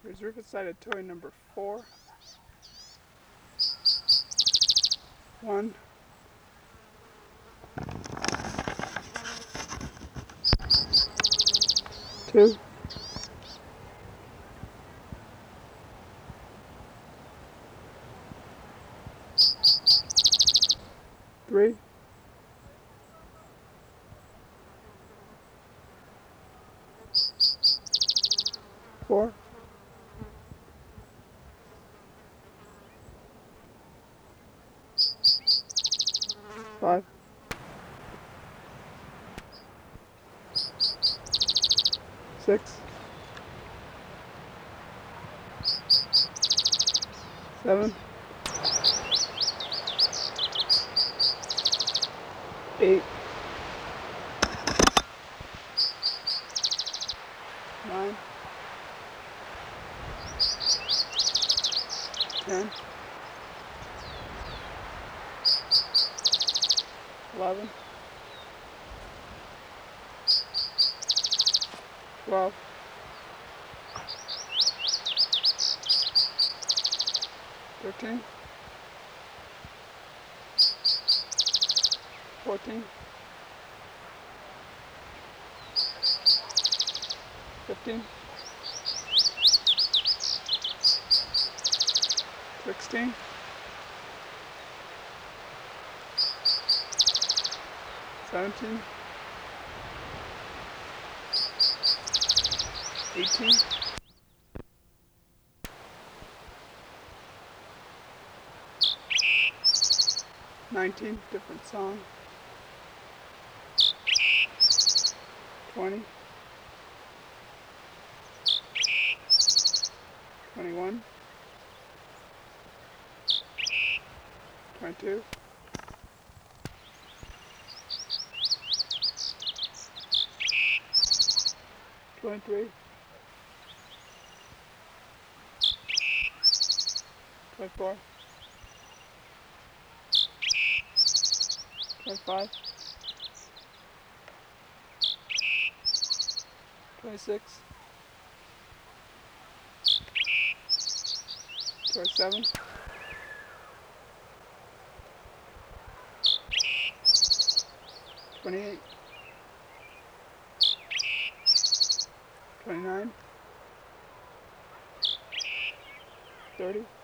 Here's Rivet-sided toy number 4. 1, 2, 3, 4, 5, 6, 7, 8, 9, 10, 11, 12, 13, 14, 15, 16, 17, 18, 19, different song, 20, 21, 22, 23, 24, 25, 26, 27, 28, 29, 30,